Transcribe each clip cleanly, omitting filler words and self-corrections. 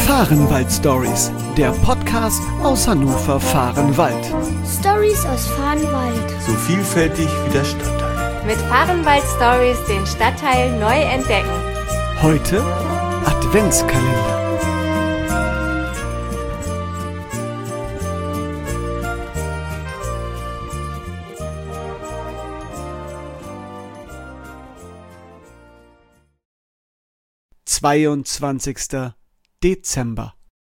Fahrenwald Stories, der Podcast aus Hannover Fahrenwald. Stories aus Fahrenwald. So vielfältig wie der Stadtteil. Mit Fahrenwald Stories den Stadtteil neu entdecken. Heute Adventskalender. »22. Dezember«.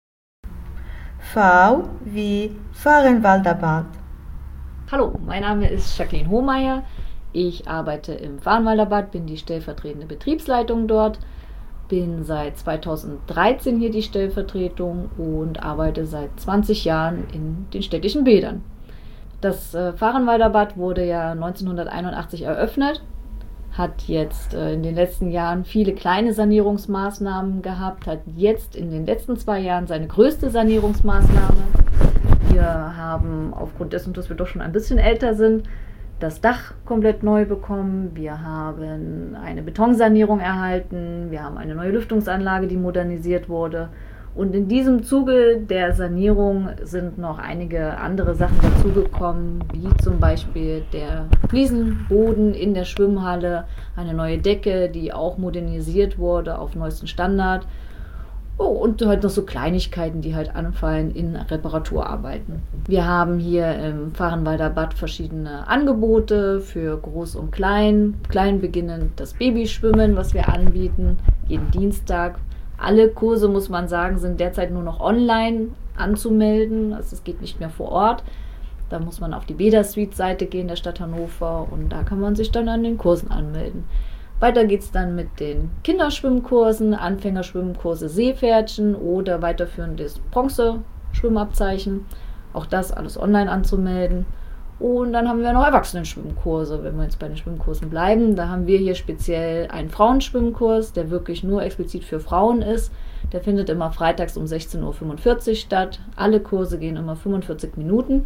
V wie Fahrenwalder Bad. Hallo, mein Name ist Jacqueline Hohmeier. Ich arbeite im Fahrenwalder Bad, bin die stellvertretende Betriebsleitung dort, bin seit 2013 hier die Stellvertretung und arbeite seit 20 Jahren in den städtischen Bädern. Das Fahrenwalder Bad wurde ja 1981 eröffnet, hat jetzt in den letzten Jahren viele kleine Sanierungsmaßnahmen gehabt, hat jetzt in den letzten 2 Jahren seine größte Sanierungsmaßnahme. Wir haben aufgrund dessen, dass wir doch schon ein bisschen älter sind, das Dach komplett neu bekommen. Wir haben eine Betonsanierung erhalten. Wir haben eine neue Lüftungsanlage, die modernisiert wurde. Und in diesem Zuge der Sanierung sind noch einige andere Sachen dazugekommen, wie zum Beispiel der Fliesenboden in der Schwimmhalle, eine neue Decke, die auch modernisiert wurde auf neuesten Standard. Oh, und halt noch so Kleinigkeiten, die halt anfallen in Reparaturarbeiten. Wir haben hier im Fahrenwalder Bad verschiedene Angebote für Groß und Klein. Klein beginnend das Babyschwimmen, was wir anbieten, jeden Dienstag. Alle Kurse, muss man sagen, sind derzeit nur noch online anzumelden. Also es geht nicht mehr vor Ort. Da muss man auf die Bäder-Suite-Seite gehen der Stadt Hannover und da kann man sich dann an den Kursen anmelden. Weiter geht es dann mit den Kinderschwimmkursen, Anfängerschwimmkurse Seepferdchen oder weiterführendes Bronze-Schwimmabzeichen. Auch das alles online anzumelden. Und dann haben wir noch Erwachsenenschwimmkurse, wenn wir jetzt bei den Schwimmkursen bleiben. Da haben wir hier speziell einen Frauenschwimmkurs, der wirklich nur explizit für Frauen ist. Der findet immer freitags um 16.45 Uhr statt. Alle Kurse gehen immer 45 Minuten.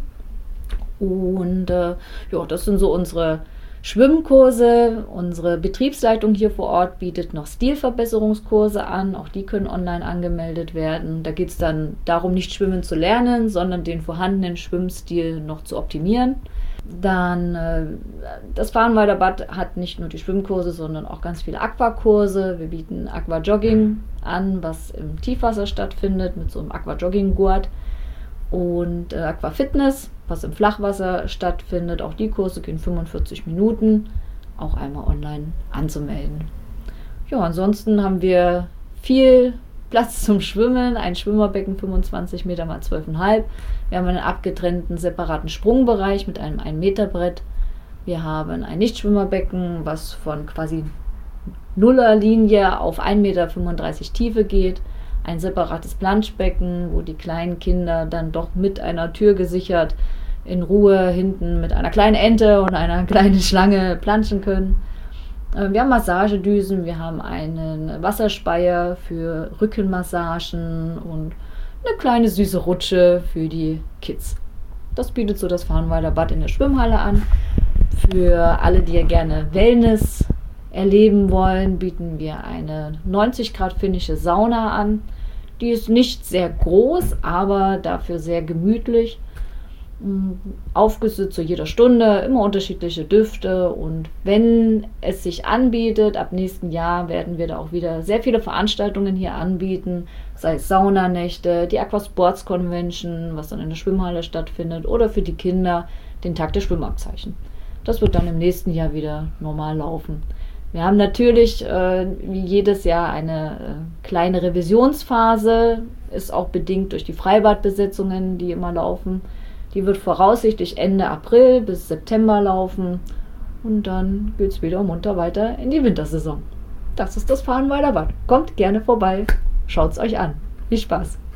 Und das sind so unsere Schwimmkurse. Unsere Betriebsleitung hier vor Ort bietet noch Stilverbesserungskurse an. Auch die können online angemeldet werden. Da geht es dann darum, nicht schwimmen zu lernen, sondern den vorhandenen Schwimmstil noch zu optimieren. Dann das Fahrenwalder Bad hat nicht nur die Schwimmkurse, sondern auch ganz viele Aquakurse. Wir bieten Aquajogging an, was im Tiefwasser stattfindet mit so einem Aquajogging-Gurt. Und Aquafitness, was im Flachwasser stattfindet. Auch die Kurse gehen 45 Minuten, auch einmal online anzumelden. Ja, ansonsten haben wir viel Platz zum Schwimmen, ein Schwimmerbecken 25 Meter mal 12,5. Wir haben einen abgetrennten separaten Sprungbereich mit einem 1-Meter-Brett. Wir haben ein Nichtschwimmerbecken, was von quasi Nullerlinie auf 1,35 Meter Tiefe geht. Ein separates Planschbecken, wo die kleinen Kinder dann doch mit einer Tür gesichert in Ruhe hinten mit einer kleinen Ente und einer kleinen Schlange planschen können. Wir haben Massagedüsen, wir haben einen Wasserspeier für Rückenmassagen und eine kleine süße Rutsche für die Kids. Das bietet so das Fahrenwalder Bad in der Schwimmhalle an. Für alle, die gerne Wellness erleben wollen, bieten wir eine 90 Grad finnische Sauna an. Die ist nicht sehr groß, aber dafür sehr gemütlich. Aufgesetzt zu jeder Stunde, immer unterschiedliche Düfte. Und wenn es sich anbietet, ab nächsten Jahr werden wir da auch wieder sehr viele Veranstaltungen hier anbieten. Sei es Saunanächte, die Aquasports Convention, was dann in der Schwimmhalle stattfindet, oder für die Kinder den Tag der Schwimmabzeichen. Das wird dann im nächsten Jahr wieder normal laufen. Wir haben natürlich wie jedes Jahr eine kleine Revisionsphase, ist auch bedingt durch die Freibadbesetzungen, die immer laufen. Die wird voraussichtlich Ende April bis September laufen und dann geht es wieder munter weiter in die Wintersaison. Das ist das Fahrenwalder Bad. Kommt gerne vorbei, schaut es euch an. Viel Spaß!